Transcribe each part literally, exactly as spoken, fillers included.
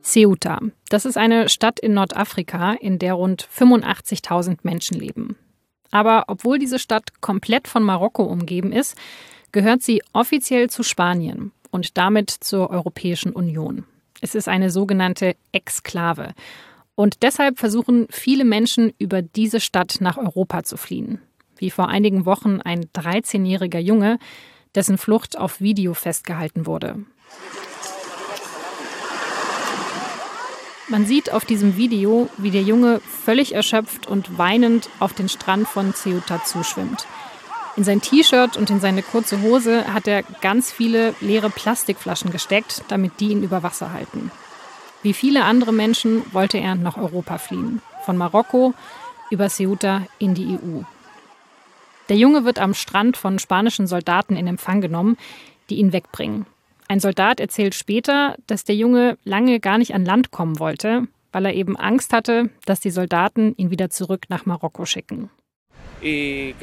Ceuta. Das ist eine Stadt in Nordafrika, in der rund fünfundachtzigtausend Menschen leben. Aber obwohl diese Stadt komplett von Marokko umgeben ist, gehört sie offiziell zu Spanien und damit zur Europäischen Union. Es ist eine sogenannte Exklave. Und deshalb versuchen viele Menschen, über diese Stadt nach Europa zu fliehen. Wie vor einigen Wochen ein dreizehnjähriger Junge, dessen Flucht auf Video festgehalten wurde. Man sieht auf diesem Video, wie der Junge völlig erschöpft und weinend auf den Strand von Ceuta zuschwimmt. In sein T-Shirt und in seine kurze Hose hat er ganz viele leere Plastikflaschen gesteckt, damit die ihn über Wasser halten. Wie viele andere Menschen wollte er nach Europa fliehen. Von Marokko über Ceuta in die E U. Der Junge wird am Strand von spanischen Soldaten in Empfang genommen, die ihn wegbringen. Ein Soldat erzählt später, dass der Junge lange gar nicht an Land kommen wollte, weil er eben Angst hatte, dass die Soldaten ihn wieder zurück nach Marokko schicken. Er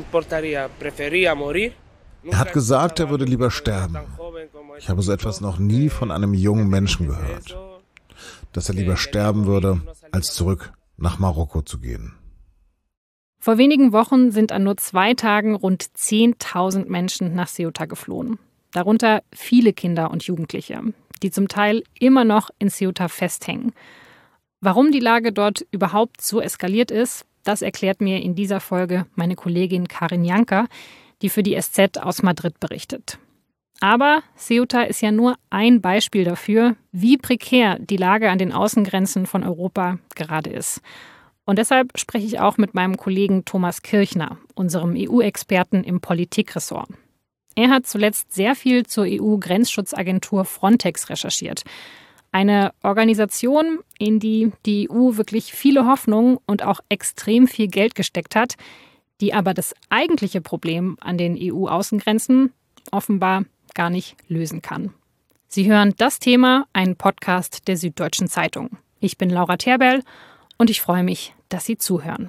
hat gesagt, er würde lieber sterben. Ich habe so etwas noch nie von einem jungen Menschen gehört. Dass er lieber sterben würde, als zurück nach Marokko zu gehen. Vor wenigen Wochen sind an nur zwei Tagen rund zehntausend Menschen nach Ceuta geflohen. Darunter viele Kinder und Jugendliche, die zum Teil immer noch in Ceuta festhängen. Warum die Lage dort überhaupt so eskaliert ist, das erklärt mir in dieser Folge meine Kollegin Karin Janka, die für die S Z aus Madrid berichtet. Aber Ceuta ist ja nur ein Beispiel dafür, wie prekär die Lage an den Außengrenzen von Europa gerade ist. Und deshalb spreche ich auch mit meinem Kollegen Thomas Kirchner, unserem E U-Experten im Politikressort. Er hat zuletzt sehr viel zur E U-Grenzschutzagentur Frontex recherchiert. Eine Organisation, in die die E U wirklich viele Hoffnungen und auch extrem viel Geld gesteckt hat, die aber das eigentliche Problem an den E U-Außengrenzen offenbar gar nicht lösen kann. Sie hören Das Thema, einen Podcast der Süddeutschen Zeitung. Ich bin Laura Terberl und ich freue mich, dass Sie zuhören.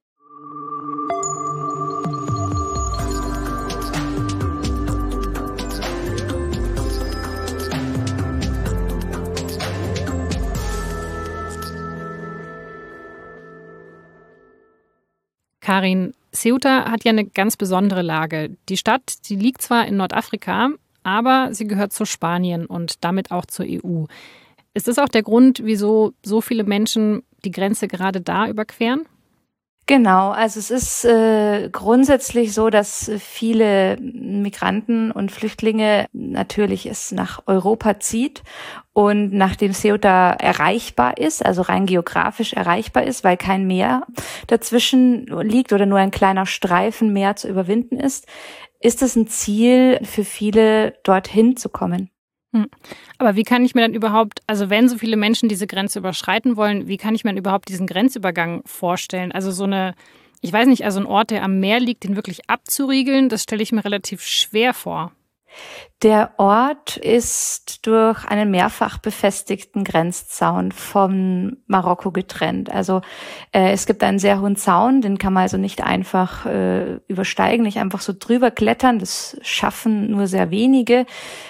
Karin, Ceuta hat ja eine ganz besondere Lage. Die Stadt, die liegt zwar in Nordafrika, aber sie gehört zu Spanien und damit auch zur E U. Ist das auch der Grund, wieso so viele Menschen die Grenze gerade da überqueren? Genau, also es ist äh, grundsätzlich so, dass viele Migranten und Flüchtlinge natürlich es nach Europa zieht und nachdem Ceuta erreichbar ist, also rein geografisch erreichbar ist, weil kein Meer dazwischen liegt oder nur ein kleiner Streifen Meer zu überwinden ist, ist es ein Ziel für viele, dorthin zu kommen. Aber wie kann ich mir dann überhaupt, also wenn so viele Menschen diese Grenze überschreiten wollen, wie kann ich mir dann überhaupt diesen Grenzübergang vorstellen? Also so eine, ich weiß nicht, also ein Ort, der am Meer liegt, den wirklich abzuriegeln, das stelle ich mir relativ schwer vor. Der Ort ist durch einen mehrfach befestigten Grenzzaun von Marokko getrennt. Also äh, es gibt einen sehr hohen Zaun, den kann man also nicht einfach äh, übersteigen, nicht einfach so drüber klettern. Das schaffen nur sehr wenige.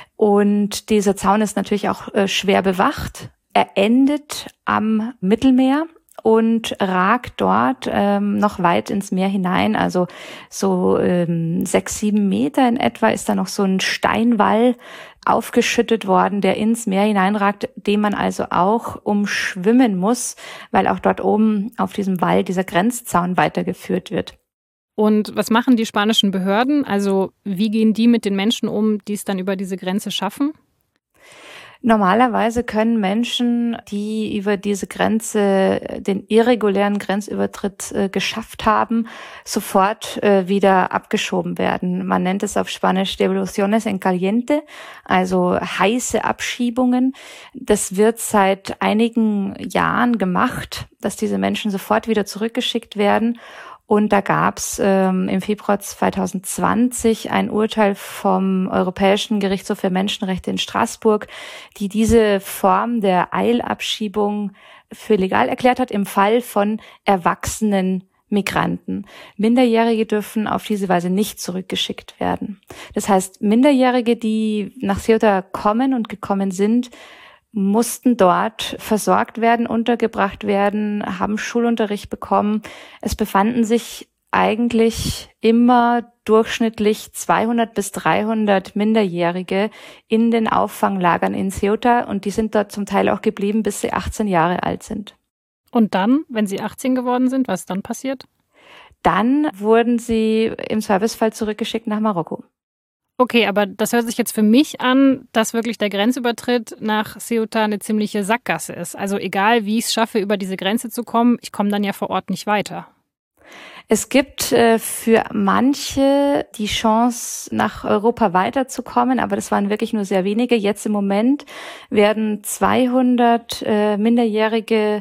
Und dieser Zaun ist natürlich auch äh, schwer bewacht. Er endet am Mittelmeer und ragt dort ähm, noch weit ins Meer hinein. Also so ähm, sechs, sieben Meter in etwa ist da noch so ein Steinwall aufgeschüttet worden, der ins Meer hineinragt, den man also auch umschwimmen muss, weil auch dort oben auf diesem Wall dieser Grenzzaun weitergeführt wird. Und was machen die spanischen Behörden? Also wie gehen die mit den Menschen um, die es dann über diese Grenze schaffen? Normalerweise können Menschen, die über diese Grenze den irregulären Grenzübertritt äh, geschafft haben, sofort äh, wieder abgeschoben werden. Man nennt es auf Spanisch Devoluciones en Caliente, also heiße Abschiebungen. Das wird seit einigen Jahren gemacht, dass diese Menschen sofort wieder zurückgeschickt werden. Und da gab's ähm, im Februar zwanzig zwanzig ein Urteil vom Europäischen Gerichtshof für Menschenrechte in Straßburg, die diese Form der Eilabschiebung für legal erklärt hat im Fall von erwachsenen Migranten. Minderjährige dürfen auf diese Weise nicht zurückgeschickt werden. Das heißt, Minderjährige, die nach Ceuta kommen und gekommen sind, mussten dort versorgt werden, untergebracht werden, haben Schulunterricht bekommen. Es befanden sich eigentlich immer durchschnittlich zweihundert bis dreihundert Minderjährige in den Auffanglagern in Ceuta und die sind dort zum Teil auch geblieben, bis sie achtzehn Jahre alt sind. Und dann, wenn sie achtzehn geworden sind, was ist dann passiert? Dann wurden sie im Zweifelsfall zurückgeschickt nach Marokko. Okay, aber das hört sich jetzt für mich an, dass wirklich der Grenzübertritt nach Ceuta eine ziemliche Sackgasse ist. Also egal, wie ich es schaffe, über diese Grenze zu kommen, ich komme dann ja vor Ort nicht weiter. Es gibt äh, für manche die Chance, nach Europa weiterzukommen, aber das waren wirklich nur sehr wenige. Jetzt im Moment werden zweihundert äh, Minderjährige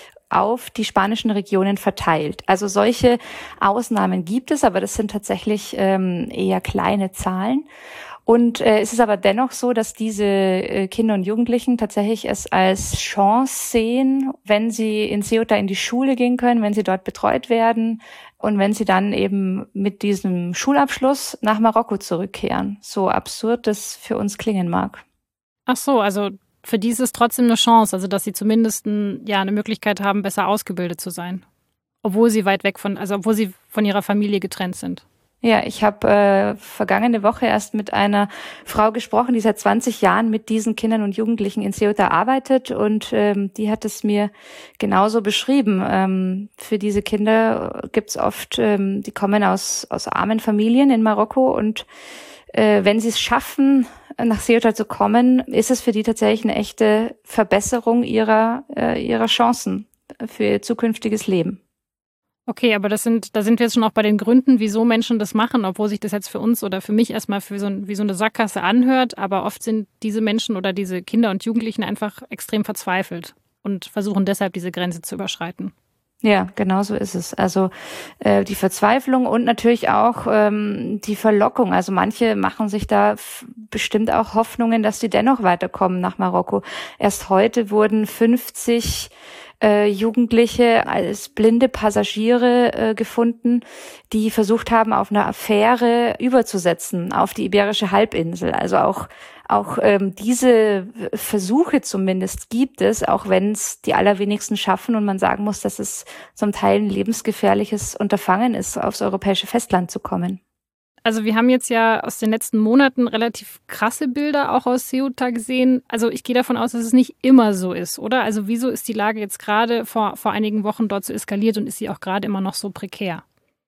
auf die spanischen Regionen verteilt. Also solche Ausnahmen gibt es, aber das sind tatsächlich ähm, eher kleine Zahlen. Und äh, es ist aber dennoch so, dass diese äh, Kinder und Jugendlichen tatsächlich es als Chance sehen, wenn sie in Ceuta in die Schule gehen können, wenn sie dort betreut werden und wenn sie dann eben mit diesem Schulabschluss nach Marokko zurückkehren. So absurd das für uns klingen mag. Ach so, also für die ist es trotzdem eine Chance, also dass sie zumindest ein, ja, eine Möglichkeit haben, besser ausgebildet zu sein. Obwohl sie weit weg von, also obwohl sie von ihrer Familie getrennt sind. Ja, ich habe äh, vergangene Woche erst mit einer Frau gesprochen, die seit zwanzig Jahren mit diesen Kindern und Jugendlichen in Ceuta arbeitet und ähm, die hat es mir genauso beschrieben. Ähm, für diese Kinder gibt's oft, ähm, die kommen aus aus armen Familien in Marokko und äh, wenn sie es schaffen, nach Ceuta zu kommen, ist es für die tatsächlich eine echte Verbesserung ihrer äh, ihrer Chancen für ihr zukünftiges Leben. Okay, aber das sind, da sind wir jetzt schon auch bei den Gründen, wieso Menschen das machen, obwohl sich das jetzt für uns oder für mich erstmal für so, wie so eine Sackgasse anhört. Aber oft sind diese Menschen oder diese Kinder und Jugendlichen einfach extrem verzweifelt und versuchen deshalb diese Grenze zu überschreiten. Ja, genau so ist es. Also äh, die Verzweiflung und natürlich auch ähm, die Verlockung. Also manche machen sich da f- bestimmt auch Hoffnungen, dass sie dennoch weiterkommen nach Marokko. Erst heute wurden fünfzig äh, Jugendliche als blinde Passagiere äh, gefunden, die versucht haben, auf einer Fähre überzusetzen auf die Iberische Halbinsel. Also auch Auch ähm, diese Versuche zumindest gibt es, auch wenn es die allerwenigsten schaffen und man sagen muss, dass es zum Teil ein lebensgefährliches Unterfangen ist, aufs europäische Festland zu kommen. Also wir haben jetzt ja aus den letzten Monaten relativ krasse Bilder auch aus Ceuta gesehen. Also ich gehe davon aus, dass es nicht immer so ist, oder? Also wieso ist die Lage jetzt gerade vor, vor einigen Wochen dort so eskaliert und ist sie auch gerade immer noch so prekär?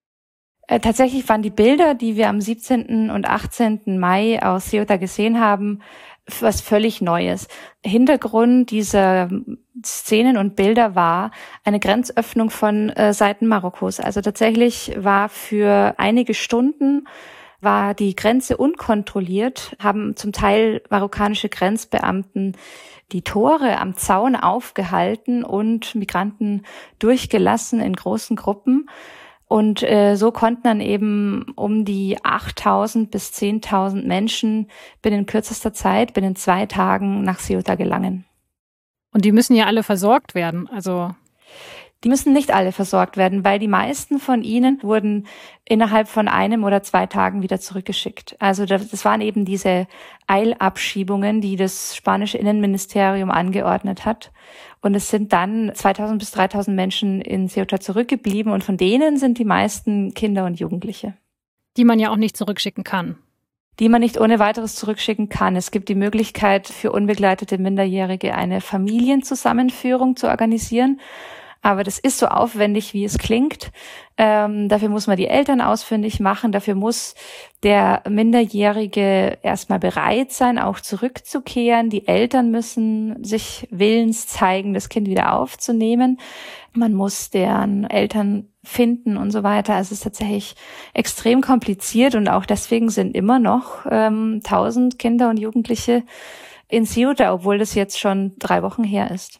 Äh, tatsächlich waren die Bilder, die wir am siebzehnten und achtzehnten Mai aus Ceuta gesehen haben, was völlig Neues. Hintergrund dieser Szenen und Bilder war eine Grenzöffnung von äh, Seiten Marokkos. Also tatsächlich war für einige Stunden war die Grenze unkontrolliert, haben zum Teil marokkanische Grenzbeamten die Tore am Zaun aufgehalten und Migranten durchgelassen in großen Gruppen. Und äh, so konnten dann eben um die achttausend bis zehntausend Menschen binnen kürzester Zeit, binnen zwei Tagen nach Ceuta gelangen. Und die müssen ja alle versorgt werden, also... Die müssen nicht alle versorgt werden, weil die meisten von ihnen wurden innerhalb von einem oder zwei Tagen wieder zurückgeschickt. Also das waren eben diese Eilabschiebungen, die das spanische Innenministerium angeordnet hat. Und es sind dann zweitausend bis dreitausend Menschen in Ceuta zurückgeblieben und von denen sind die meisten Kinder und Jugendliche. Die man ja auch nicht zurückschicken kann. Die man nicht ohne weiteres zurückschicken kann. Es gibt die Möglichkeit für unbegleitete Minderjährige eine Familienzusammenführung zu organisieren. Aber das ist so aufwendig, wie es klingt. Ähm, dafür muss man die Eltern ausfindig machen. Dafür muss der Minderjährige erstmal bereit sein, auch zurückzukehren. Die Eltern müssen sich willens zeigen, das Kind wieder aufzunehmen. Man muss deren Eltern finden und so weiter. Also es ist tatsächlich extrem kompliziert und auch deswegen sind immer noch ähm, tausend Kinder und Jugendliche in Ceuta, obwohl das jetzt schon drei Wochen her ist.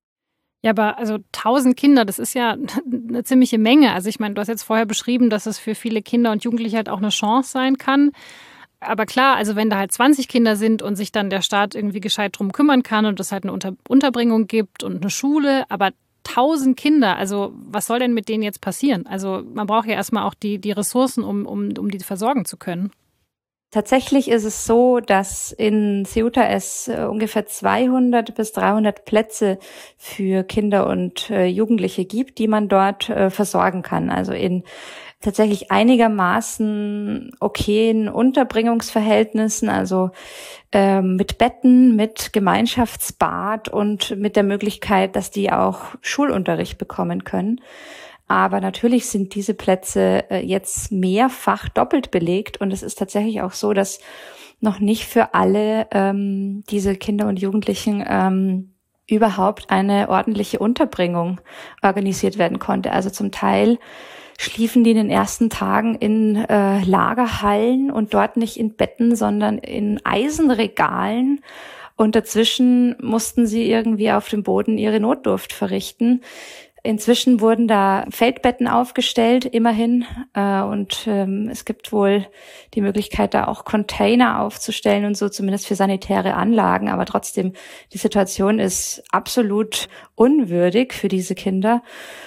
Ja, aber also tausend Kinder, das ist ja eine ziemliche Menge. Also ich meine, du hast jetzt vorher beschrieben, dass es für viele Kinder und Jugendliche halt auch eine Chance sein kann. Aber klar, also wenn da halt zwanzig Kinder sind und sich dann der Staat irgendwie gescheit drum kümmern kann und es halt eine Unter- Unterbringung gibt und eine Schule, aber tausend Kinder, also was soll denn mit denen jetzt passieren? Also man braucht ja erstmal auch die, die Ressourcen, um, um, um die versorgen zu können. Tatsächlich ist es so, dass in Ceuta es äh, ungefähr zweihundert bis dreihundert Plätze für Kinder und äh, Jugendliche gibt, die man dort äh, versorgen kann. Also in tatsächlich einigermaßen okayen Unterbringungsverhältnissen, also äh, mit Betten, mit Gemeinschaftsbad und mit der Möglichkeit, dass die auch Schulunterricht bekommen können. Aber natürlich sind diese Plätze jetzt mehrfach doppelt belegt und es ist tatsächlich auch so, dass noch nicht für alle ähm, diese Kinder und Jugendlichen ähm, überhaupt eine ordentliche Unterbringung organisiert werden konnte. Also zum Teil schliefen die in den ersten Tagen in äh, Lagerhallen und dort nicht in Betten, sondern in Eisenregalen. Und dazwischen mussten sie irgendwie auf dem Boden ihre Notdurft verrichten. Inzwischen wurden da Feldbetten aufgestellt, immerhin. Äh, und ähm, es gibt wohl die Möglichkeit, da auch Container aufzustellen und so, zumindest für sanitäre Anlagen. Aber trotzdem, die Situation ist absolut unwürdig für diese Kinder.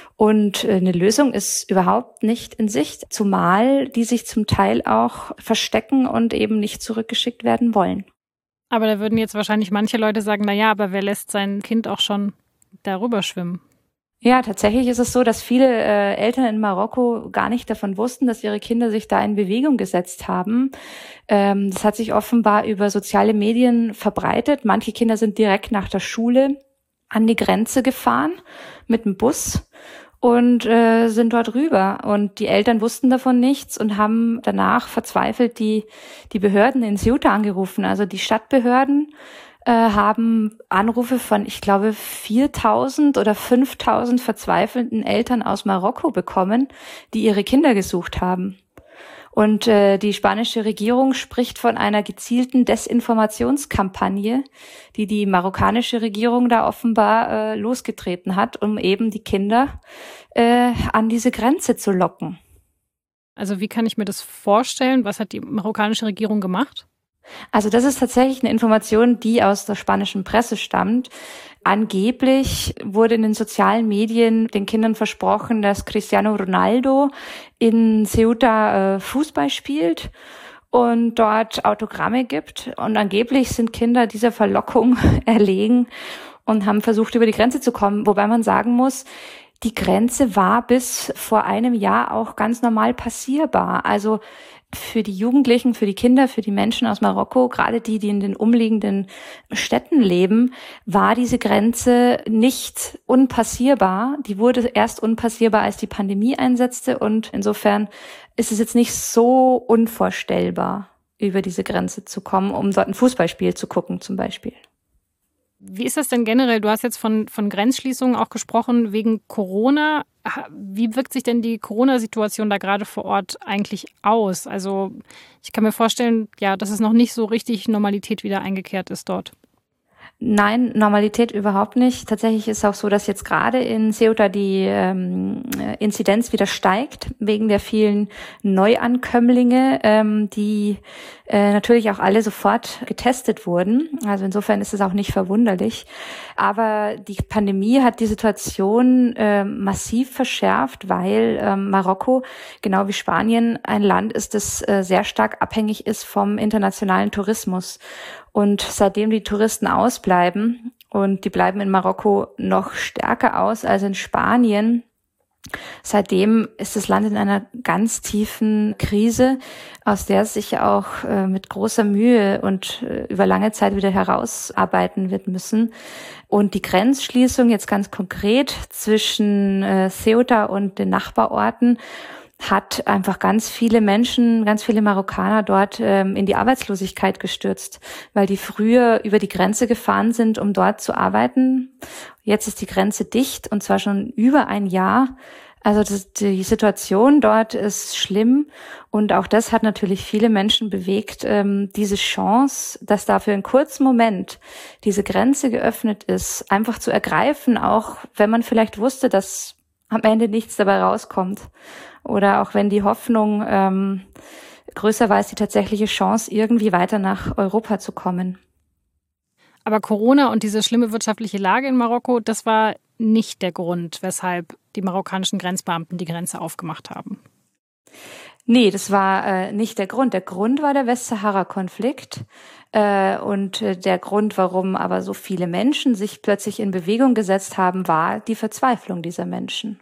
Und äh, eine Lösung ist überhaupt nicht in Sicht, zumal die sich zum Teil auch verstecken und eben nicht zurückgeschickt werden wollen. Aber da würden jetzt wahrscheinlich manche Leute sagen, na ja, aber wer lässt sein Kind auch schon darüber schwimmen? Ja, tatsächlich ist es so, dass viele äh, Eltern in Marokko gar nicht davon wussten, dass ihre Kinder sich da in Bewegung gesetzt haben. Ähm, das hat sich offenbar über soziale Medien verbreitet. Manche Kinder sind direkt nach der Schule an die Grenze gefahren mit dem Bus und äh, sind dort rüber. Und die Eltern wussten davon nichts und haben danach verzweifelt die die Behörden in Ceuta angerufen, also die Stadtbehörden. Haben Anrufe von, ich glaube, viertausend oder fünftausend verzweifelten Eltern aus Marokko bekommen, die ihre Kinder gesucht haben. Und äh, die spanische Regierung spricht von einer gezielten Desinformationskampagne, die die marokkanische Regierung da offenbar äh, losgetreten hat, um eben die Kinder äh, an diese Grenze zu locken. Also wie kann ich mir das vorstellen? Was hat die marokkanische Regierung gemacht? Also das ist tatsächlich eine Information, die aus der spanischen Presse stammt. Angeblich wurde in den sozialen Medien den Kindern versprochen, dass Cristiano Ronaldo in Ceuta äh, Fußball spielt und dort Autogramme gibt. Und angeblich sind Kinder dieser Verlockung erlegen und haben versucht, über die Grenze zu kommen. Wobei man sagen muss, die Grenze war bis vor einem Jahr auch ganz normal passierbar. Also für die Jugendlichen, für die Kinder, für die Menschen aus Marokko, gerade die, die in den umliegenden Städten leben, war diese Grenze nicht unpassierbar. Die wurde erst unpassierbar, als die Pandemie einsetzte. Und insofern ist es jetzt nicht so unvorstellbar, über diese Grenze zu kommen, um dort ein Fußballspiel zu gucken zum Beispiel. Wie ist das denn generell? Du hast jetzt von, von Grenzschließungen auch gesprochen wegen Corona. Wie wirkt sich denn die Corona-Situation da gerade vor Ort eigentlich aus? Also ich kann mir vorstellen, ja, dass es noch nicht so richtig Normalität wieder eingekehrt ist dort. Nein, Normalität überhaupt nicht. Tatsächlich ist es auch so, dass jetzt gerade in Ceuta die ähm, Inzidenz wieder steigt, wegen der vielen Neuankömmlinge, ähm, die äh, natürlich auch alle sofort getestet wurden. Also insofern ist es auch nicht verwunderlich. Aber die Pandemie hat die Situation äh, massiv verschärft, weil äh, Marokko, genau wie Spanien, ein Land ist, das äh, sehr stark abhängig ist vom internationalen Tourismus. Und seitdem die Touristen ausbleiben, und die bleiben in Marokko noch stärker aus als in Spanien, seitdem ist das Land in einer ganz tiefen Krise, aus der es sich auch äh, mit großer Mühe und äh, über lange Zeit wieder herausarbeiten wird müssen. Und die Grenzschließung jetzt ganz konkret zwischen äh, Ceuta und den Nachbarorten hat einfach ganz viele Menschen, ganz viele Marokkaner dort ähm, in die Arbeitslosigkeit gestürzt, weil die früher über die Grenze gefahren sind, um dort zu arbeiten. Jetzt ist die Grenze dicht und zwar schon über ein Jahr. Also das, die Situation dort ist schlimm und auch das hat natürlich viele Menschen bewegt, ähm, diese Chance, dass da für einen kurzen Moment diese Grenze geöffnet ist, einfach zu ergreifen, auch wenn man vielleicht wusste, dass am Ende nichts dabei rauskommt. Oder auch wenn die Hoffnung ähm, größer war als die tatsächliche Chance, irgendwie weiter nach Europa zu kommen. Aber Corona und diese schlimme wirtschaftliche Lage in Marokko, das war nicht der Grund, weshalb die marokkanischen Grenzbeamten die Grenze aufgemacht haben. Nee, das war äh, nicht der Grund. Der Grund war der Westsahara-Konflikt. Äh, und äh, der Grund, warum aber so viele Menschen sich plötzlich in Bewegung gesetzt haben, war die Verzweiflung dieser Menschen.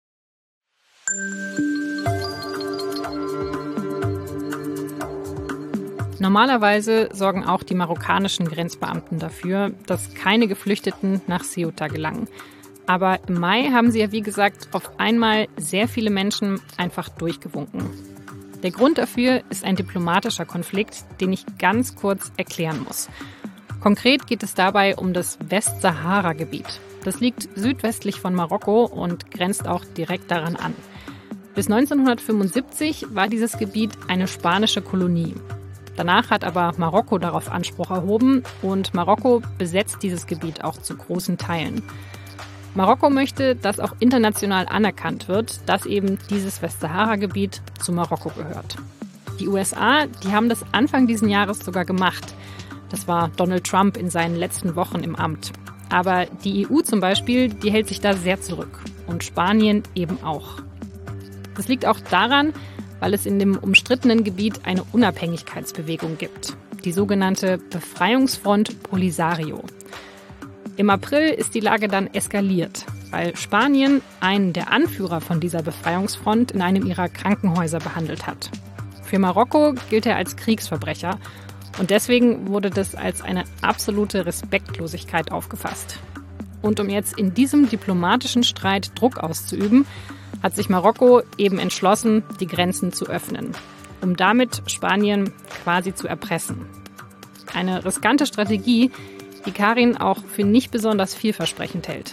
Normalerweise sorgen auch die marokkanischen Grenzbeamten dafür, dass keine Geflüchteten nach Ceuta gelangen. Aber im Mai haben sie ja, wie gesagt, auf einmal sehr viele Menschen einfach durchgewunken. Der Grund dafür ist ein diplomatischer Konflikt, den ich ganz kurz erklären muss. Konkret geht es dabei um das Westsahara-Gebiet. Das liegt südwestlich von Marokko und grenzt auch direkt daran an. Bis neunzehnhundertfünfundsiebzig war dieses Gebiet eine spanische Kolonie. Danach hat aber Marokko darauf Anspruch erhoben und Marokko besetzt dieses Gebiet auch zu großen Teilen. Marokko möchte, dass auch international anerkannt wird, dass eben dieses Westsahara-Gebiet zu Marokko gehört. Die U S A, die haben das Anfang dieses Jahres sogar gemacht. Das war Donald Trump in seinen letzten Wochen im Amt. Aber die E U zum Beispiel, die hält sich da sehr zurück. Und Spanien eben auch. Das liegt auch daran, weil es in dem umstrittenen Gebiet eine Unabhängigkeitsbewegung gibt. Die sogenannte Befreiungsfront Polisario. Im April ist die Lage dann eskaliert, weil Spanien einen der Anführer von dieser Befreiungsfront in einem ihrer Krankenhäuser behandelt hat. Für Marokko gilt er als Kriegsverbrecher und deswegen wurde das als eine absolute Respektlosigkeit aufgefasst. Und um jetzt in diesem diplomatischen Streit Druck auszuüben, hat sich Marokko eben entschlossen, die Grenzen zu öffnen, um damit Spanien quasi zu erpressen. Eine riskante Strategie, die Karin auch für nicht besonders vielversprechend hält.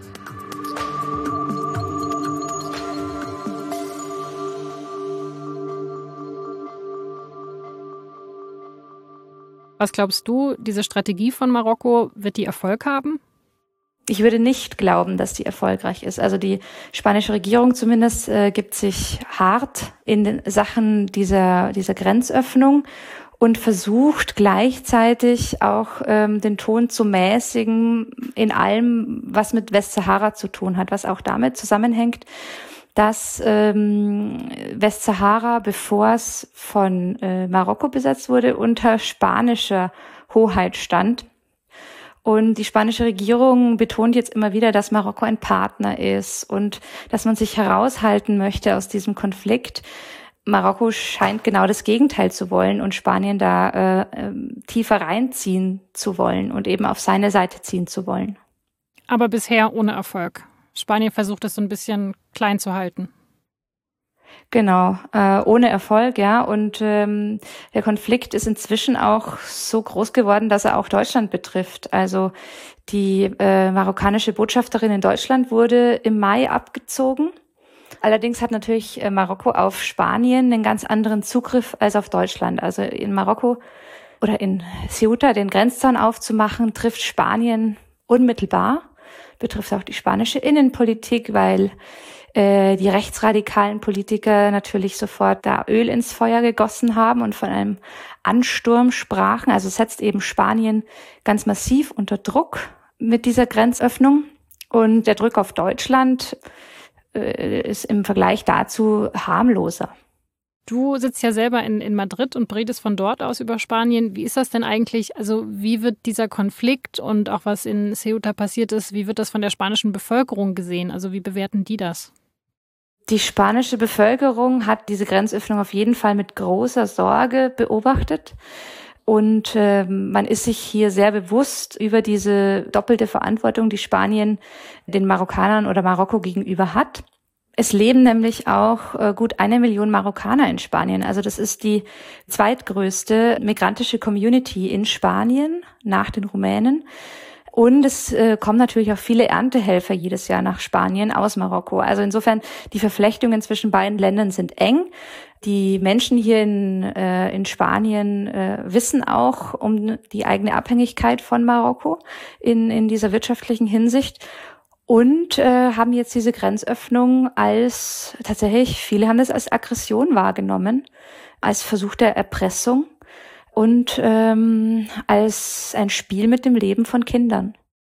Was glaubst du, diese Strategie von Marokko, wird die Erfolg haben? Ich würde nicht glauben, dass die erfolgreich ist. Also die spanische Regierung zumindest äh, gibt sich hart in den Sachen dieser, dieser Grenzöffnung und versucht gleichzeitig auch ähm, den Ton zu mäßigen in allem, was mit Westsahara zu tun hat, was auch damit zusammenhängt, dass ähm, Westsahara, bevor es von äh, Marokko besetzt wurde, unter spanischer Hoheit stand. Und die spanische Regierung betont jetzt immer wieder, dass Marokko ein Partner ist und dass man sich heraushalten möchte aus diesem Konflikt. Marokko scheint genau das Gegenteil zu wollen und Spanien da äh, tiefer reinziehen zu wollen und eben auf seine Seite ziehen zu wollen. Aber bisher ohne Erfolg. Spanien versucht es so ein bisschen klein zu halten. Genau, äh, ohne Erfolg, ja. Und ähm, der Konflikt ist inzwischen auch so groß geworden, dass er auch Deutschland betrifft. Also die äh, marokkanische Botschafterin in Deutschland wurde im Mai abgezogen. Allerdings hat natürlich äh, Marokko auf Spanien einen ganz anderen Zugriff als auf Deutschland. Also in Marokko oder in Ceuta den Grenzzaun aufzumachen, trifft Spanien unmittelbar. Betrifft auch die spanische Innenpolitik, weil äh, die rechtsradikalen Politiker natürlich sofort da Öl ins Feuer gegossen haben und von einem Ansturm sprachen. Also setzt eben Spanien ganz massiv unter Druck mit dieser Grenzöffnung. Und der Druck auf Deutschland äh, ist im Vergleich dazu harmloser. Du sitzt ja selber in, in Madrid und beredest von dort aus über Spanien. Wie ist das denn eigentlich? Also wie wird dieser Konflikt und auch was in Ceuta passiert ist, wie wird das von der spanischen Bevölkerung gesehen? Also wie bewerten die das? Die spanische Bevölkerung hat diese Grenzöffnung auf jeden Fall mit großer Sorge beobachtet. Und äh, man ist sich hier sehr bewusst über diese doppelte Verantwortung, die Spanien den Marokkanern oder Marokko gegenüber hat. Es leben nämlich auch äh, gut eine Million Marokkaner in Spanien. Also das ist die zweitgrößte migrantische Community in Spanien nach den Rumänen. Und es äh, kommen natürlich auch viele Erntehelfer jedes Jahr nach Spanien aus Marokko. Also insofern, die Verflechtungen zwischen beiden Ländern sind eng. Die Menschen hier in, äh, in Spanien äh, wissen auch um die eigene Abhängigkeit von Marokko in, in dieser wirtschaftlichen Hinsicht. Und äh, haben jetzt diese Grenzöffnung als, tatsächlich, viele haben das als Aggression wahrgenommen, als Versuch der Erpressung und ähm, als ein Spiel mit dem Leben von Kindern.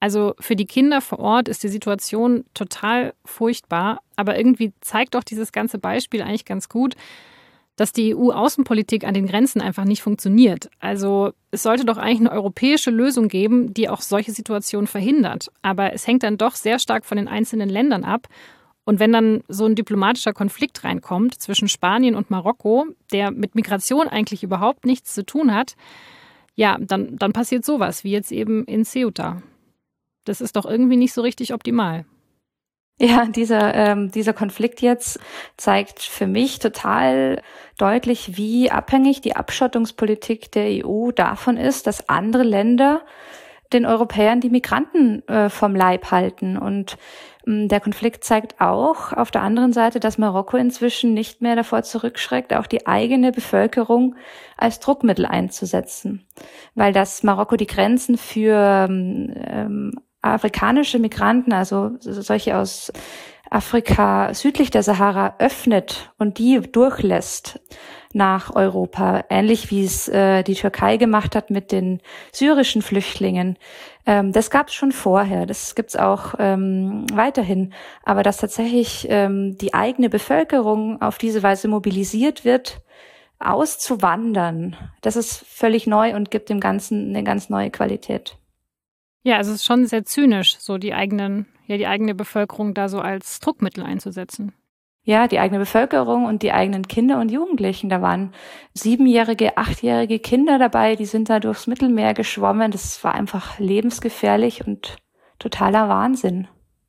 Also für die Kinder vor Ort ist die Situation total furchtbar. Aber irgendwie zeigt doch dieses ganze Beispiel eigentlich ganz gut, dass die E U-Außenpolitik an den Grenzen einfach nicht funktioniert. Also es sollte doch eigentlich eine europäische Lösung geben, die auch solche Situationen verhindert. Aber es hängt dann doch sehr stark von den einzelnen Ländern ab. Und wenn dann so ein diplomatischer Konflikt reinkommt zwischen Spanien und Marokko, der mit Migration eigentlich überhaupt nichts zu tun hat, ja, dann, dann passiert sowas, wie jetzt eben in Ceuta. Das ist doch irgendwie nicht so richtig optimal. Ja, dieser, ähm, dieser Konflikt jetzt zeigt für mich total deutlich, wie abhängig die Abschottungspolitik der E U davon ist, dass andere Länder den Europäern die Migranten äh, vom Leib halten. Und ähm, der Konflikt zeigt auch auf der anderen Seite, dass Marokko inzwischen nicht mehr davor zurückschreckt, auch die eigene Bevölkerung als Druckmittel einzusetzen. Weil das Marokko die Grenzen für ähm, afrikanische Migranten, also solche aus Afrika südlich der Sahara, öffnet und die durchlässt nach Europa, ähnlich wie es äh, die Türkei gemacht hat mit den syrischen Flüchtlingen. Ähm, das gab es schon vorher, das gibt's auch ähm, weiterhin. Aber dass tatsächlich ähm, die eigene Bevölkerung auf diese Weise mobilisiert wird, auszuwandern, das ist völlig neu und gibt dem Ganzen eine ganz neue Qualität. Ja, also es ist schon sehr zynisch, so die eigenen, ja, die eigene Bevölkerung da so als Druckmittel einzusetzen. Ja, die eigene Bevölkerung und die eigenen Kinder und Jugendlichen. Da waren siebenjährige, achtjährige Kinder dabei, die sind da durchs Mittelmeer geschwommen. Das war einfach lebensgefährlich und totaler Wahnsinn.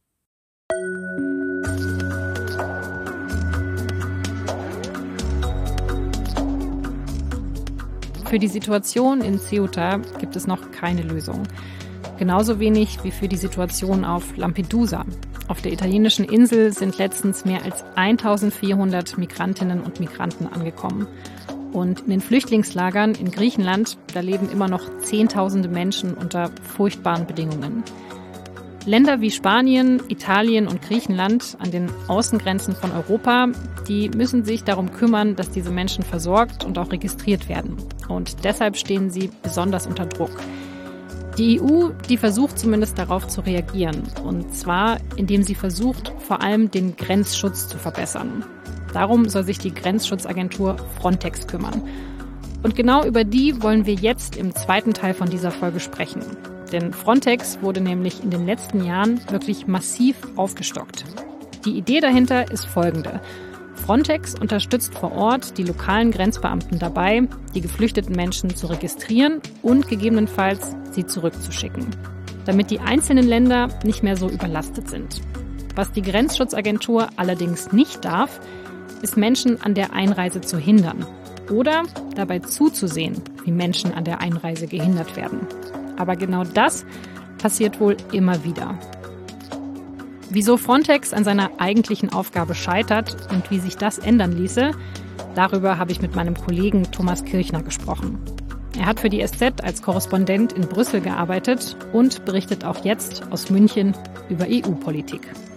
Für die Situation in Ceuta gibt es noch keine Lösung. Genauso wenig wie für die Situation auf Lampedusa. Auf der italienischen Insel sind letztens mehr als eintausendvierhundert Migrantinnen und Migranten angekommen. Und in den Flüchtlingslagern in Griechenland, da leben immer noch Zehntausende Menschen unter furchtbaren Bedingungen. Länder wie Spanien, Italien und Griechenland an den Außengrenzen von Europa, die müssen sich darum kümmern, dass diese Menschen versorgt und auch registriert werden. Und deshalb stehen sie besonders unter Druck. Die E U, die versucht zumindest darauf zu reagieren. Und zwar, indem sie versucht, vor allem den Grenzschutz zu verbessern. Darum soll sich die Grenzschutzagentur Frontex kümmern. Und genau über die wollen wir jetzt im zweiten Teil von dieser Folge sprechen. Denn Frontex wurde nämlich in den letzten Jahren wirklich massiv aufgestockt. Die Idee dahinter ist folgende. Frontex unterstützt vor Ort die lokalen Grenzbeamten dabei, die geflüchteten Menschen zu registrieren und gegebenenfalls sie zurückzuschicken, damit die einzelnen Länder nicht mehr so überlastet sind. Was die Grenzschutzagentur allerdings nicht darf, ist Menschen an der Einreise zu hindern oder dabei zuzusehen, wie Menschen an der Einreise gehindert werden. Aber genau das passiert wohl immer wieder. Wieso Frontex an seiner eigentlichen Aufgabe scheitert und wie sich das ändern ließe, darüber habe ich mit meinem Kollegen Thomas Kirchner gesprochen. Er hat für die S Z als Korrespondent in Brüssel gearbeitet und berichtet auch jetzt aus München über E U-Politik.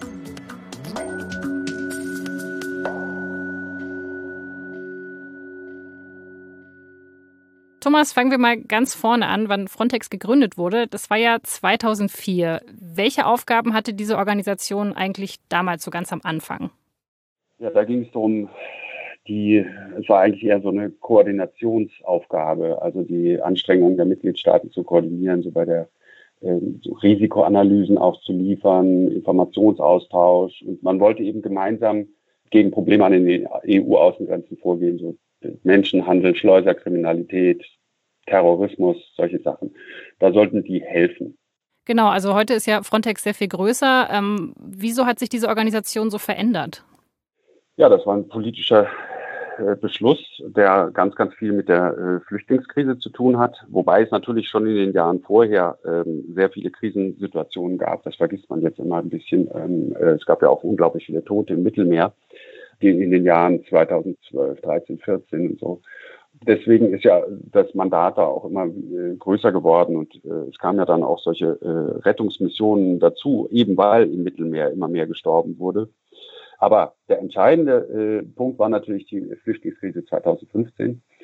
Thomas, fangen wir mal ganz vorne an, wann Frontex gegründet wurde. Das war ja zweitausendvier. Welche Aufgaben hatte diese Organisation eigentlich damals so ganz am Anfang? Ja, da ging es darum, die, es war eigentlich eher so eine Koordinationsaufgabe, also die Anstrengungen der Mitgliedstaaten zu koordinieren, so bei der äh, so Risikoanalysen auch zu liefern, Informationsaustausch. Und man wollte eben gemeinsam gegen Probleme an den E U-Außengrenzen vorgehen, so Menschenhandel, Schleuserkriminalität, Terrorismus, solche Sachen. Da sollten die helfen. Genau, also heute ist ja Frontex sehr viel größer. Ähm, wieso hat sich diese Organisation so verändert? Ja, das war ein politischer äh, Beschluss, der ganz, ganz viel mit der äh, Flüchtlingskrise zu tun hat. Wobei es natürlich schon in den Jahren vorher ähm, sehr viele Krisensituationen gab. Das vergisst man jetzt immer ein bisschen. Ähm, äh, es gab ja auch unglaublich viele Tote im Mittelmeer in den Jahren zweitausendzwölf, dreizehn, vierzehn und so. Deswegen ist ja das Mandat da auch immer äh, größer geworden und äh, es kamen ja dann auch solche äh, Rettungsmissionen dazu, eben weil im Mittelmeer immer mehr gestorben wurde. Aber der entscheidende äh, Punkt war natürlich die Flüchtlingskrise zweitausendfünfzehn.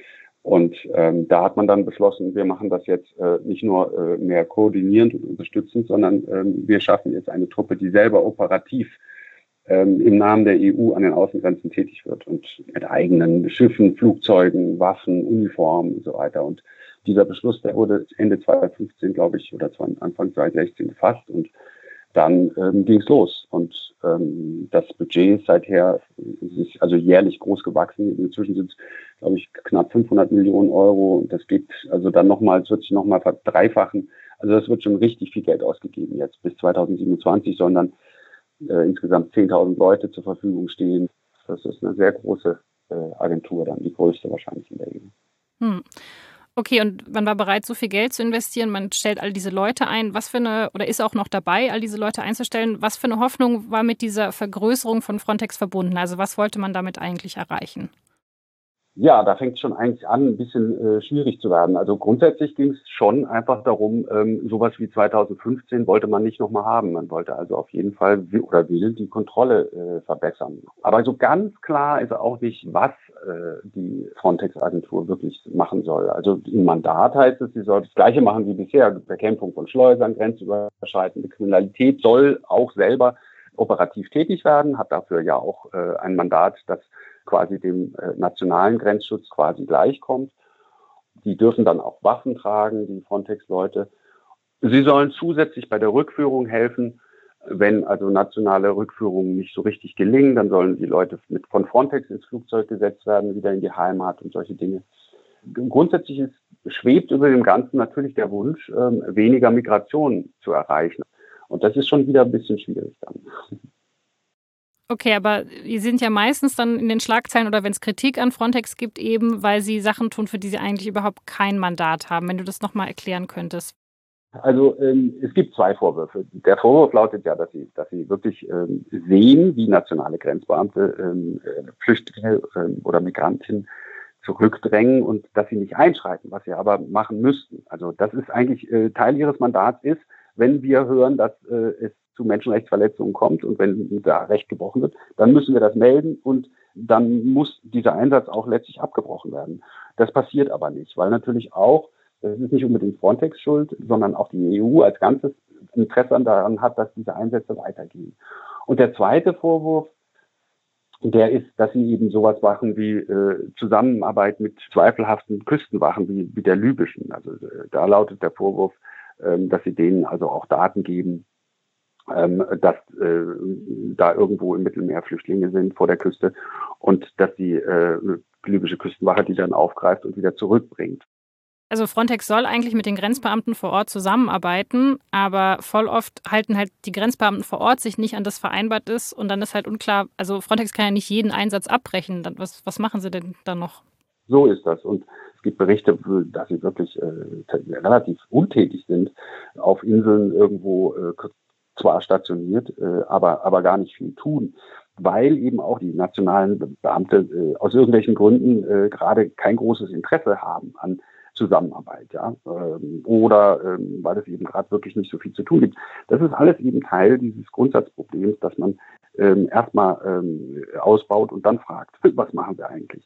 Und ähm, da hat man dann beschlossen, wir machen das jetzt äh, nicht nur äh, mehr koordinierend und unterstützend, sondern ähm, wir schaffen jetzt eine Truppe, die selber operativ ähm, im Namen der E U an den Außengrenzen tätig wird und mit eigenen Schiffen, Flugzeugen, Waffen, Uniformen und so weiter. Und dieser Beschluss, der wurde Ende zwanzig fünfzehn, glaube ich, oder Anfang zwanzig sechzehn gefasst und dann ähm, ging es los. Und ähm, das Budget ist seither ist also jährlich groß gewachsen. Inzwischen sind es, glaube ich, knapp fünfhundert Millionen Euro. Und das geht also dann nochmal, es wird sich nochmal verdreifachen. Also das wird schon richtig viel Geld ausgegeben jetzt. Bis zwanzig siebenundzwanzig sollen dann äh, insgesamt zehntausend Leute zur Verfügung stehen. Das ist eine sehr große äh, Agentur, dann die größte wahrscheinlich in der E U. Hm. Okay, und man war bereit, so viel Geld zu investieren, man stellt all diese Leute ein. Was für eine, oder ist auch noch dabei, all diese Leute einzustellen, was für eine Hoffnung war mit dieser Vergrößerung von Frontex verbunden? Also was wollte man damit eigentlich erreichen? Ja, da fängt es schon eigentlich an, ein bisschen äh, schwierig zu werden. Also grundsätzlich ging es schon einfach darum, ähm, sowas wie zwanzig fünfzehn wollte man nicht nochmal haben. Man wollte also auf jeden Fall will, oder will die Kontrolle äh, verbessern. Aber so ganz klar ist auch nicht, was äh, die Frontex-Agentur wirklich machen soll. Also im Mandat heißt es, sie soll das Gleiche machen wie bisher. Bekämpfung von Schleusern, grenzüberschreitende Kriminalität, soll auch selber operativ tätig werden, hat dafür ja auch äh, ein Mandat, das quasi dem äh, nationalen Grenzschutz quasi gleichkommt. Die dürfen dann auch Waffen tragen, die Frontex-Leute. Sie sollen zusätzlich bei der Rückführung helfen. Wenn also nationale Rückführungen nicht so richtig gelingen, dann sollen die Leute mit von Frontex ins Flugzeug gesetzt werden, wieder in die Heimat und solche Dinge. Grundsätzlich ist, schwebt über dem Ganzen natürlich der Wunsch, ähm, weniger Migration zu erreichen. Und das ist schon wieder ein bisschen schwierig dann. Okay, aber die sind ja meistens dann in den Schlagzeilen oder wenn es Kritik an Frontex gibt, eben weil sie Sachen tun, für die sie eigentlich überhaupt kein Mandat haben. Wenn du das nochmal erklären könntest. Also ähm, es gibt zwei Vorwürfe. Der Vorwurf lautet ja, dass sie, dass sie wirklich ähm, sehen, wie nationale Grenzbeamte ähm, Flüchtlinge ähm, oder Migrantinnen zurückdrängen und dass sie nicht einschreiten, was sie aber machen müssten. Also das ist eigentlich äh, Teil ihres Mandats ist, wenn wir hören, dass äh, es zu Menschenrechtsverletzungen kommt und wenn da Recht gebrochen wird, dann müssen wir das melden und dann muss dieser Einsatz auch letztlich abgebrochen werden. Das passiert aber nicht, weil natürlich auch, das ist nicht unbedingt Frontex schuld, sondern auch die E U als Ganzes Interesse daran hat, dass diese Einsätze weitergehen. Und der zweite Vorwurf, der ist, dass sie eben sowas machen wie äh, Zusammenarbeit mit zweifelhaften Küstenwachen wie, wie der libyschen. Also äh, da lautet der Vorwurf, äh, dass sie denen also auch Daten geben, ähm, dass äh, da irgendwo im Mittelmeer Flüchtlinge sind vor der Küste und dass die äh, libysche Küstenwache die dann aufgreift und wieder zurückbringt. Also Frontex soll eigentlich mit den Grenzbeamten vor Ort zusammenarbeiten, aber voll oft halten halt die Grenzbeamten vor Ort sich nicht an das vereinbart ist und dann ist halt unklar, also Frontex kann ja nicht jeden Einsatz abbrechen. Dann, was, was machen sie denn dann noch? So ist das und es gibt Berichte, dass sie wirklich äh, relativ untätig sind, auf Inseln irgendwo äh, zwar stationiert, äh, aber, aber gar nicht viel tun, weil eben auch die nationalen Beamte äh, aus irgendwelchen Gründen äh, gerade kein großes Interesse haben an Zusammenarbeit, ja, ähm, oder ähm, weil es eben gerade wirklich nicht so viel zu tun gibt. Das ist alles eben Teil dieses Grundsatzproblems, dass man ähm, erstmal ähm, ausbaut und dann fragt, was machen wir eigentlich?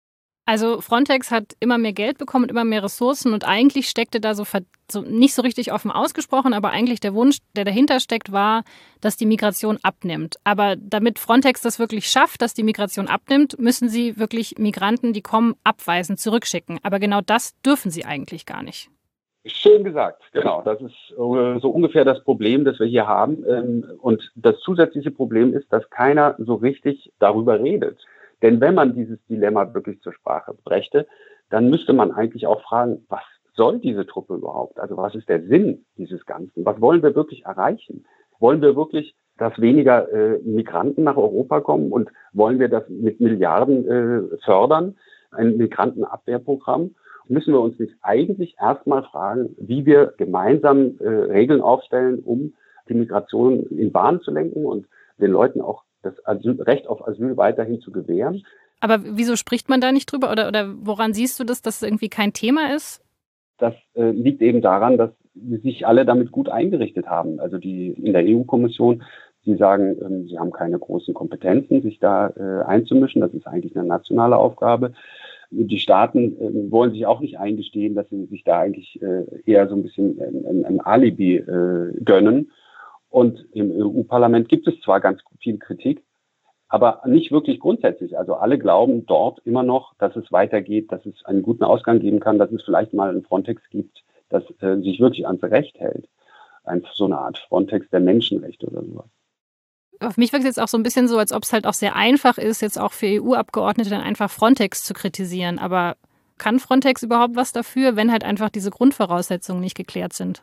Also Frontex hat immer mehr Geld bekommen und immer mehr Ressourcen und eigentlich steckte da so, so nicht so richtig offen ausgesprochen, aber eigentlich der Wunsch, der dahinter steckt, war, dass die Migration abnimmt. Aber damit Frontex das wirklich schafft, dass die Migration abnimmt, müssen sie wirklich Migranten, die kommen, abweisen, zurückschicken. Aber genau das dürfen sie eigentlich gar nicht. Schön gesagt, genau. Das ist so ungefähr das Problem, das wir hier haben. Und das zusätzliche Problem ist, dass keiner so richtig darüber redet. Denn wenn man dieses Dilemma wirklich zur Sprache brächte, dann müsste man eigentlich auch fragen, was soll diese Truppe überhaupt? Also was ist der Sinn dieses Ganzen? Was wollen wir wirklich erreichen? Wollen wir wirklich, dass weniger äh, Migranten nach Europa kommen und wollen wir das mit Milliarden äh, fördern, ein Migrantenabwehrprogramm? Müssen wir uns nicht eigentlich erstmal fragen, wie wir gemeinsam äh, Regeln aufstellen, um die Migration in Bahn zu lenken und den Leuten auch das Asyl, Recht auf Asyl weiterhin zu gewähren. Aber wieso spricht man da nicht drüber? Oder, oder woran siehst du das, dass es irgendwie kein Thema ist? Das äh, liegt eben daran, dass sich alle damit gut eingerichtet haben. Also die in der E U-Kommission, die sagen, ähm, sie haben keine großen Kompetenzen, sich da äh, einzumischen. Das ist eigentlich eine nationale Aufgabe. die Staaten äh, wollen sich auch nicht eingestehen, dass sie sich da eigentlich äh, eher so ein bisschen ein, ein Alibi äh, gönnen. Und im E U-Parlament gibt es zwar ganz viel Kritik, aber nicht wirklich grundsätzlich. Also alle glauben dort immer noch, dass es weitergeht, dass es einen guten Ausgang geben kann, dass es vielleicht mal einen Frontex gibt, das äh, sich wirklich ans Recht hält. Ein, so eine Art Frontex der Menschenrechte oder sowas. Auf mich wirkt es jetzt auch so ein bisschen so, als ob es halt auch sehr einfach ist, jetzt auch für E U-Abgeordnete dann einfach Frontex zu kritisieren. Aber kann Frontex überhaupt was dafür, wenn halt einfach diese Grundvoraussetzungen nicht geklärt sind?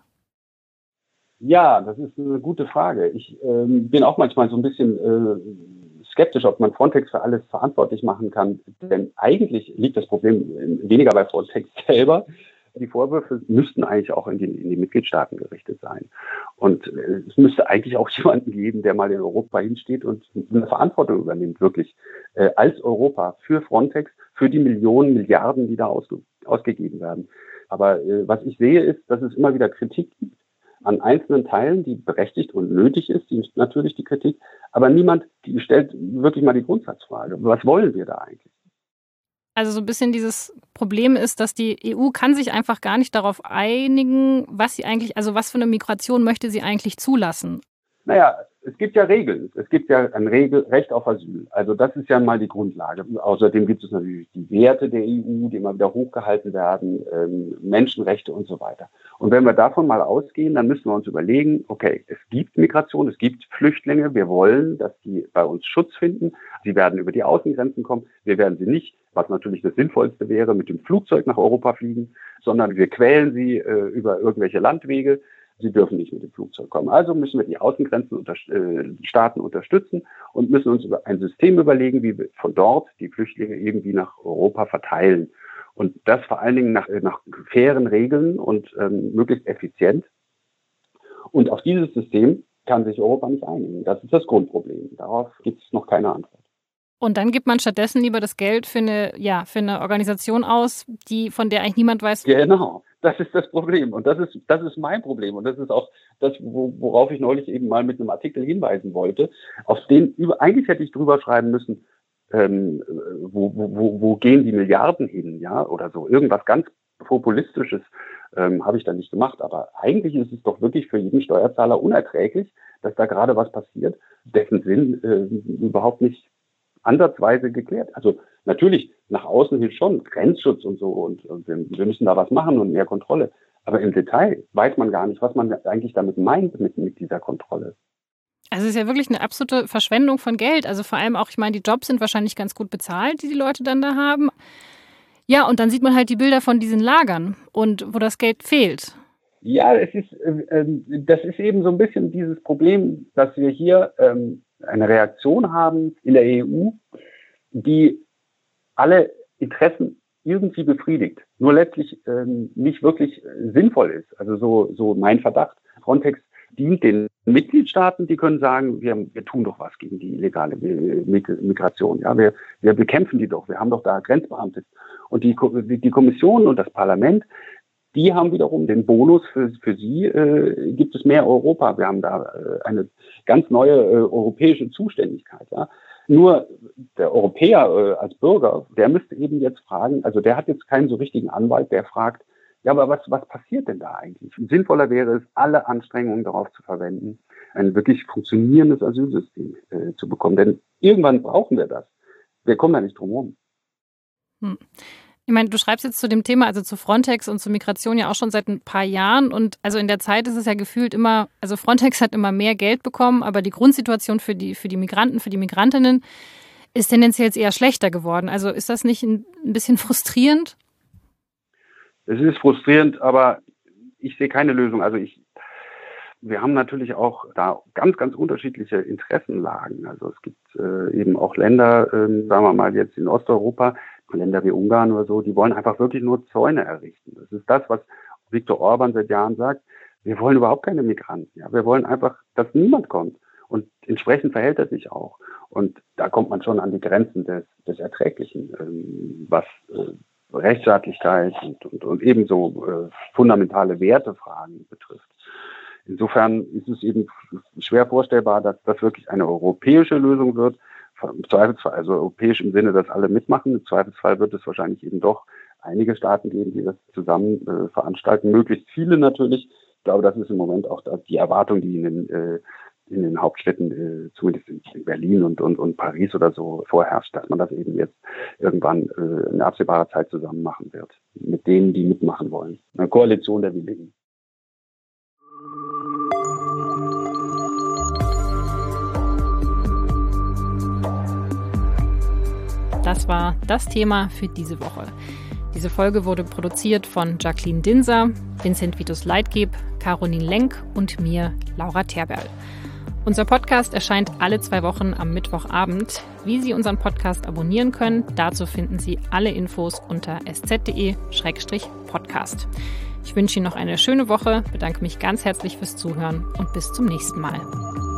Ja, das ist eine gute Frage. Ich ähm, bin auch manchmal so ein bisschen äh, skeptisch, ob man Frontex für alles verantwortlich machen kann. Denn eigentlich liegt das Problem weniger bei Frontex selber. Die Vorwürfe müssten eigentlich auch in die, in die Mitgliedstaaten gerichtet sein. Und äh, es müsste eigentlich auch jemanden geben, der mal in Europa hinsteht und eine Verantwortung übernimmt, wirklich äh, als Europa für Frontex, für die Millionen, Milliarden, die da ausge, ausgegeben werden. Aber äh, was ich sehe, ist, dass es immer wieder Kritik gibt an einzelnen Teilen, die berechtigt und nötig ist, die ist natürlich die Kritik, aber niemand die stellt wirklich mal die Grundsatzfrage. Was wollen wir da eigentlich? Also so ein bisschen dieses Problem ist, dass die E U kann sich einfach gar nicht darauf einigen, was sie eigentlich, also was für eine Migration möchte sie eigentlich zulassen. Naja, es gibt ja Regeln. Es gibt ja ein Regel, Recht auf Asyl. Also das ist ja mal die Grundlage. Außerdem gibt es natürlich die Werte der E U, die immer wieder hochgehalten werden, ähm, Menschenrechte und so weiter. Und wenn wir davon mal ausgehen, dann müssen wir uns überlegen, okay, es gibt Migration, es gibt Flüchtlinge. Wir wollen, dass die bei uns Schutz finden. Sie werden über die Außengrenzen kommen. Wir werden sie nicht, was natürlich das Sinnvollste wäre, mit dem Flugzeug nach Europa fliegen, sondern wir quälen sie äh, über irgendwelche Landwege. Sie dürfen nicht mit dem Flugzeug kommen. Also müssen wir die Außengrenzen unter, äh, Staaten unterstützen und müssen uns über ein System überlegen, wie wir von dort die Flüchtlinge irgendwie nach Europa verteilen. Und das vor allen Dingen nach, nach fairen Regeln und ähm, möglichst effizient. Und auf dieses System kann sich Europa nicht einigen. Das ist das Grundproblem. Darauf gibt es noch keine Antwort. Und dann gibt man stattdessen lieber das Geld für eine, ja, für eine Organisation aus, die, von der eigentlich niemand weiß. Genau. Das ist das Problem. Und das ist, das ist mein Problem. Und das ist auch das, worauf ich neulich eben mal mit einem Artikel hinweisen wollte. Auf den, eigentlich hätte ich drüber schreiben müssen, ähm, wo, wo, wo gehen die Milliarden hin, ja, oder so. Irgendwas ganz Populistisches ähm, habe ich da nicht gemacht. Aber eigentlich ist es doch wirklich für jeden Steuerzahler unerträglich, dass da gerade was passiert, dessen Sinn äh, überhaupt nicht ansatzweise geklärt. Also natürlich, nach außen hin schon Grenzschutz und so und, und wir, wir müssen da was machen und mehr Kontrolle. Aber im Detail weiß man gar nicht, was man eigentlich damit meint mit, mit dieser Kontrolle. Also es ist ja wirklich eine absolute Verschwendung von Geld. Also vor allem auch, ich meine, die Jobs sind wahrscheinlich ganz gut bezahlt, die die Leute dann da haben. Ja, und dann sieht man halt die Bilder von diesen Lagern und wo das Geld fehlt. Ja, es ist, äh, das ist eben so ein bisschen dieses Problem, dass wir hier ähm, eine Reaktion haben in der E U, die alle Interessen irgendwie befriedigt, nur letztlich ähm, nicht wirklich äh, sinnvoll ist. Also so, so mein Verdacht. Frontex dient den Mitgliedstaaten, die können sagen, wir, wir tun doch was gegen die illegale Migration. Ja, wir, wir bekämpfen die doch. Wir haben doch da Grenzbeamte. Und die, die Kommission und das Parlament, die haben wiederum den Bonus für, für sie, äh, gibt es mehr Europa. Wir haben da äh, eine ganz neue äh, europäische Zuständigkeit. Ja. Nur der Europäer äh, als Bürger, der müsste eben jetzt fragen, also der hat jetzt keinen so richtigen Anwalt, der fragt, ja, aber was, was passiert denn da eigentlich? Sinnvoller wäre es, alle Anstrengungen darauf zu verwenden, ein wirklich funktionierendes Asylsystem äh, zu bekommen. Denn irgendwann brauchen wir das. Wir kommen da nicht drum herum. Hm. Ich meine, du schreibst jetzt zu dem Thema, also zu Frontex und zur Migration ja auch schon seit ein paar Jahren. Und also in der Zeit ist es ja gefühlt immer, also Frontex hat immer mehr Geld bekommen, aber die Grundsituation für die, für die Migranten, für die Migrantinnen ist tendenziell jetzt eher schlechter geworden. Also ist das nicht ein, ein bisschen frustrierend? Es ist frustrierend, aber ich sehe keine Lösung. Also ich, wir haben natürlich auch da ganz, ganz unterschiedliche Interessenlagen. Also es gibt äh, eben auch Länder, äh, sagen wir mal jetzt in Osteuropa, Länder wie Ungarn oder so, die wollen einfach wirklich nur Zäune errichten. Das ist das, was Viktor Orban seit Jahren sagt. Wir wollen überhaupt keine Migranten. Ja, wir wollen einfach, dass niemand kommt. Und entsprechend verhält er sich auch. Und da kommt man schon an die Grenzen des, des Erträglichen, ähm, was äh, Rechtsstaatlichkeit und, und, und ebenso äh, fundamentale Wertefragen betrifft. Insofern ist es eben schwer vorstellbar, dass das wirklich eine europäische Lösung wird. im Zweifelsfall, also europäisch im Sinne, dass alle mitmachen. Im Zweifelsfall wird es wahrscheinlich eben doch einige Staaten geben, die das zusammen äh, veranstalten. Möglichst viele natürlich. Ich glaube, das ist im Moment auch die Erwartung, die in den, äh, in den Hauptstädten, äh, zumindest in Berlin und, und, und Paris oder so, vorherrscht, dass man das eben jetzt irgendwann äh, in absehbarer Zeit zusammen machen wird. Mit denen, die mitmachen wollen. Eine Koalition der Willigen. Das war das Thema für diese Woche. Diese Folge wurde produziert von Jacqueline Dinser, Vincent Vitus Leitgeb, Caroline Lenk und mir, Laura Terberl. Unser Podcast erscheint alle zwei Wochen am Mittwochabend. Wie Sie unseren Podcast abonnieren können, dazu finden Sie alle Infos unter s z punkt d e Schrägstrich Podcast. Ich wünsche Ihnen noch eine schöne Woche, bedanke mich ganz herzlich fürs Zuhören und bis zum nächsten Mal.